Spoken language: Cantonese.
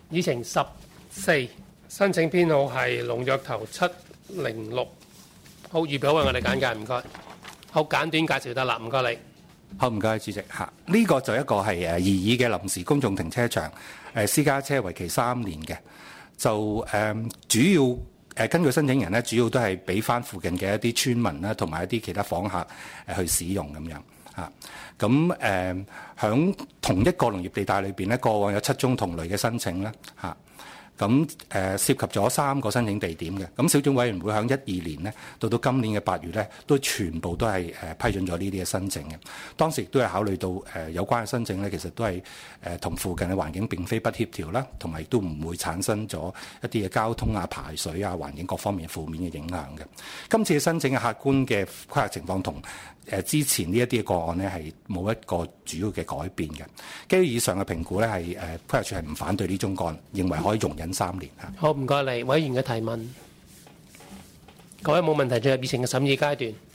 議程14，申請編號係龍躍頭706。好，預備好為我哋簡介，唔該。好，簡短介紹得啦，唔該你。 好，唔該主席嚇。呢個就一個係擬議嘅臨時公眾停車場，私家車為期3年嘅，就主要根據申請人咧，主要都係俾翻附近嘅一啲村民啦，同埋一啲其他訪客去使用咁樣嚇。咁響同一個農業地帶裏邊咧，過往有7宗同類嘅申請啦嚇。咁涉及咗3個申請地點嘅，咁小組委員會喺12年呢，到今年嘅8月呢，都全部都係批准咗呢啲嘅申請嘅。當時亦都係考慮到有關嘅申請呢，其實都係同附近嘅環境並非不協調啦，同埋亦都唔會產生咗一啲嘅交通啊、排水啊、環境各方面負面嘅影響嘅。今次嘅申請嘅客觀嘅規劃情況同之前呢一啲嘅個案呢，係冇一個主要嘅改變嘅。基於以上嘅評估呢，係規劃署係唔反對呢宗個案，認為可以容忍3年嚇。 好，唔該你。委員嘅提問，各位冇問題進入議程嘅審議階段。